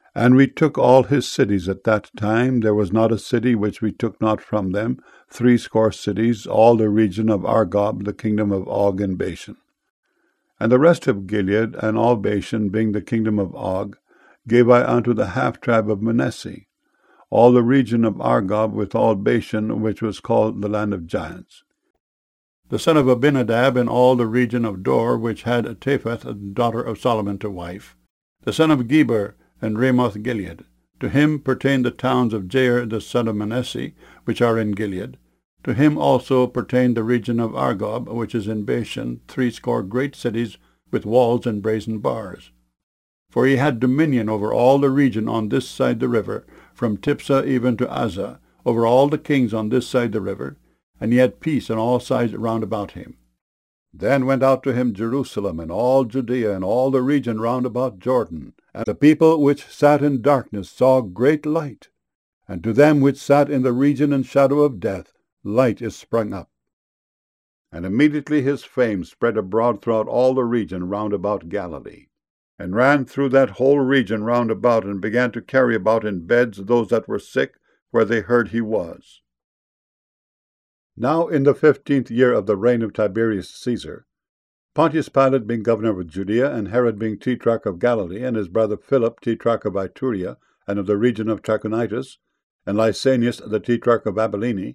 And we took all his cities at that time. There was not a city which we took not from them, 80 cities, all the region of Argob, the kingdom of Og and Bashan. And the rest of Gilead and all Bashan, being the kingdom of Og, gave I unto the half-tribe of Manasseh, all the region of Argob with all Bashan, which was called the land of giants. The son of Abinadab and all the region of Dor, which had Taphath, the daughter of Solomon, to wife. The son of Geber and Ramoth Gilead. To him pertain the towns of Jair the son of Manasseh, which are in Gilead. To him also pertained the region of Argob, which is in Bashan, 80 great cities with walls and brazen bars. For he had dominion over all the region on this side the river, from Tipsah even to Azzah, over all the kings on this side the river, and he had peace on all sides round about him. Then went out to him Jerusalem, and all Judea, and all the region round about Jordan. And the people which sat in darkness saw great light, and to them which sat in the region and shadow of death, light is sprung up. And immediately his fame spread abroad throughout all the region round about Galilee, and ran through that whole region round about, and began to carry about in beds those that were sick, where they heard he was. Now in the 15th year of the reign of Tiberius Caesar, Pontius Pilate being governor of Judea, and Herod being tetrarch of Galilee, and his brother Philip tetrarch of Iturea, and of the region of Trachonitis, and Lysanias the tetrarch of Abilene.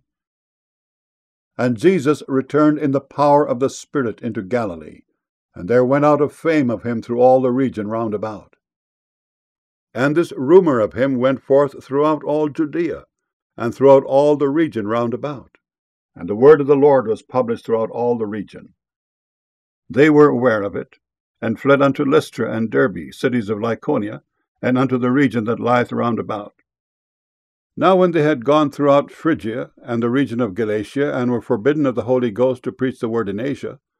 And Jesus returned in the power of the Spirit into Galilee, and there went out a fame of him through all the region round about. And this rumor of him went forth throughout all Judea, and throughout all the region round about. And the word of the Lord was published throughout all the region. They were aware of it, and fled unto Lystra and Derbe, cities of Lycaonia, and unto the region that lieth round about. Now when they had gone throughout Phrygia and the region of Galatia, and were forbidden of the Holy Ghost to preach the word in Asia,